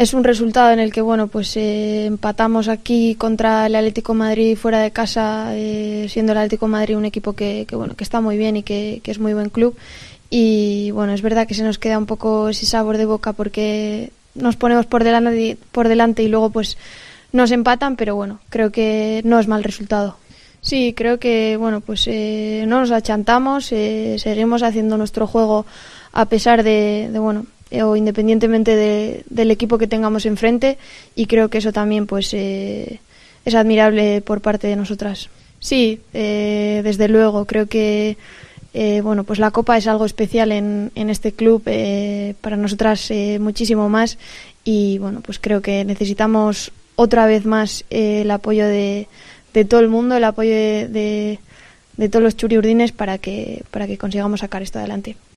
Es un resultado en el que pues empatamos aquí contra el Atlético de Madrid fuera de casa, siendo el Atlético de Madrid un equipo que está muy bien y que es muy buen club. Y es verdad que se nos queda un poco ese sabor de boca porque nos ponemos por delante y luego pues nos empatan, pero creo que no es mal resultado. Sí, creo que no nos achantamos, seguimos haciendo nuestro juego a pesar o independientemente del equipo que tengamos enfrente, y creo que eso también es admirable por parte de nosotras. Sí, desde luego, creo que la Copa es algo especial en este club, para nosotras muchísimo más, y creo que necesitamos otra vez más el apoyo de todo el mundo, el apoyo de todos los churiurdines para que consigamos sacar esto adelante.